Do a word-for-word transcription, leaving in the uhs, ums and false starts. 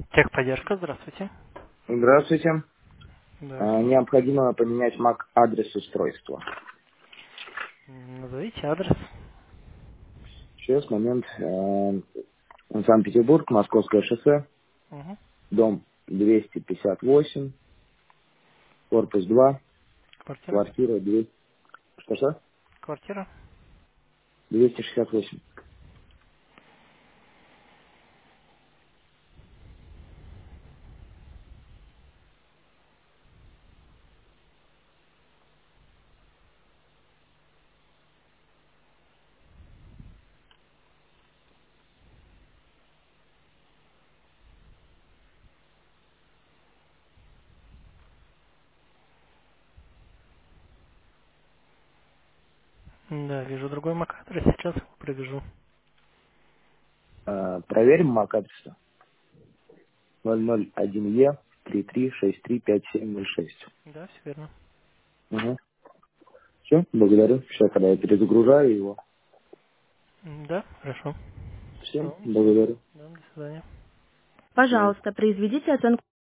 Техподдержка, здравствуйте. Здравствуйте. Да. А, Необходимо поменять эм эй си адрес устройства. М, Назовите адрес. Сейчас, момент. Э, Санкт-Петербург, Московское шоссе, Угу. дом двести пятьдесят восемь, корпус два, Квартира. квартира двести. Что-что? Квартира. двести шестьдесят восемь. Да, вижу другой мак-адрес, сейчас его привяжу. Э, Проверим эм эй си адреса. ноль ноль один е три три шесть три пять семь ноль шесть. Да, все верно. Угу. Все, благодарю. Сейчас, когда я перезагружаю его. М, Да, хорошо. Всем Ну, благодарю. да, до свидания. До свидания. Пожалуйста, произведите оценку